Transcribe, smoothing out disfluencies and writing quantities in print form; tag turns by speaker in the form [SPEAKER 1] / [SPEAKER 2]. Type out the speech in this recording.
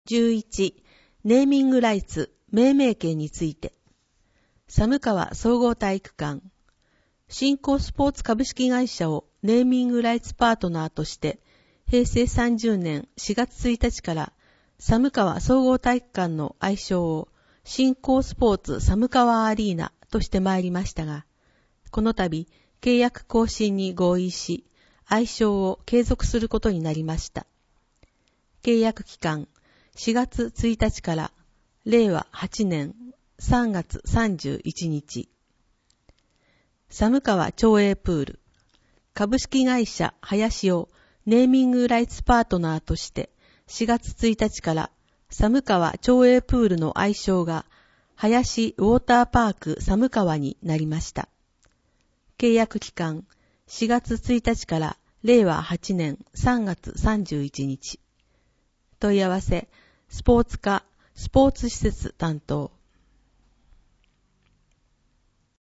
[SPEAKER 1] 11、ネーミングライツ、命名権について。寒川総合体育館。新興スポーツ株式会社をネーミングライツパートナーとして、平成30年4月1日から寒川総合体育館の愛称を新興スポーツ寒川アリーナとしてまいりましたが、この度契約更新に合意し、愛称を継続することになりました。契約期間4月1日から令和8年3月31日。寒川町営プール株式会社林をネーミングライツパートナーとして4月1日から寒川町営プールの愛称が林ウォーターパーク寒川になりました。契約期間4月1日から令和8年3月31日。問い合わせ、スポーツ課、スポーツ施設担当。